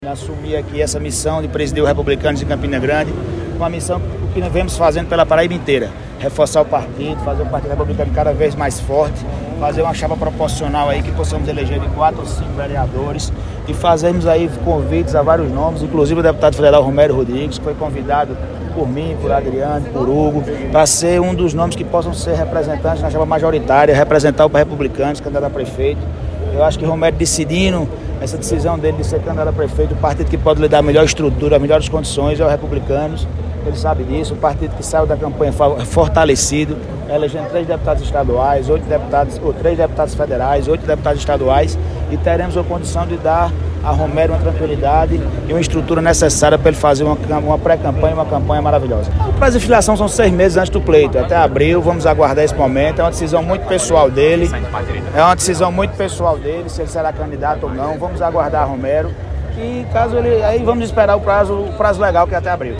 Assumir aqui essa missão de presidir o Republicanos em Campina Grande, uma missão que nós vemos fazendo pela Paraíba inteira. Reforçar o partido, fazer o Partido Republicano cada vez mais forte, fazer uma chapa proporcional aí que possamos eleger de 4 ou 5 vereadores e fazermos aí convites a vários nomes, inclusive o deputado federal Romero Rodrigues, que foi convidado por mim, por Adriano, por Hugo, para ser um dos nomes que possam ser representantes na chapa majoritária, representar o Republicanos, candidato a prefeito. Eu acho que Romero decidindo essa decisão dele de ser candidato a prefeito, o partido que pode lhe dar a melhor estrutura, as melhores condições é o Republicanos. Ele sabe disso, o partido que saiu da campanha fortalecido, elegendo 3 deputados estaduais, 3 deputados federais, 8 deputados estaduais, e teremos a condição de dar a Romero uma tranquilidade e uma estrutura necessária para ele fazer uma pré-campanha, uma campanha maravilhosa. O prazo de filiação são 6 meses antes do pleito, até abril, vamos aguardar esse momento, é uma decisão muito pessoal dele, se ele será candidato ou não, vamos aguardar Romero, e caso ele, aí vamos esperar o prazo legal que é até abril.